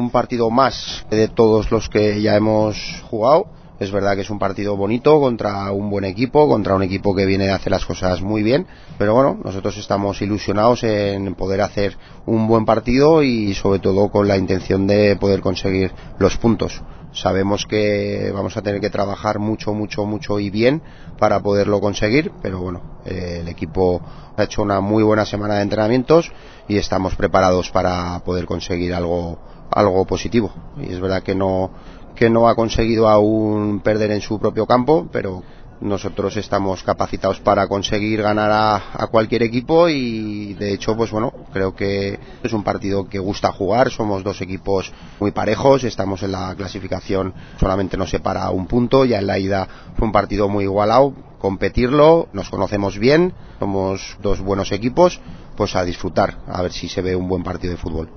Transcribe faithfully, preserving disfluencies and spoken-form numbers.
un partido más de todos los que ya hemos jugado. Es verdad que es un partido bonito contra un buen equipo, contra un equipo que viene a hacer las cosas muy bien, pero bueno, nosotros estamos ilusionados en poder hacer un buen partido y sobre todo con la intención de poder conseguir los puntos. Sabemos que vamos a tener que trabajar mucho, mucho, mucho y bien para poderlo conseguir, pero bueno, eh, el equipo ha hecho una muy buena semana de entrenamientos y estamos preparados para poder conseguir algo, algo positivo. Y es verdad que no que no ha conseguido aún perder en su propio campo, pero nosotros estamos capacitados para conseguir ganar a, a cualquier equipo y de hecho pues bueno, creo que es un partido que gusta jugar. Somos dos equipos muy parejos, estamos en la clasificación, solamente nos separa un punto, ya en la ida fue un partido muy igualado, competirlo, nos conocemos bien, somos dos buenos equipos, pues a disfrutar, a ver si se ve un buen partido de fútbol.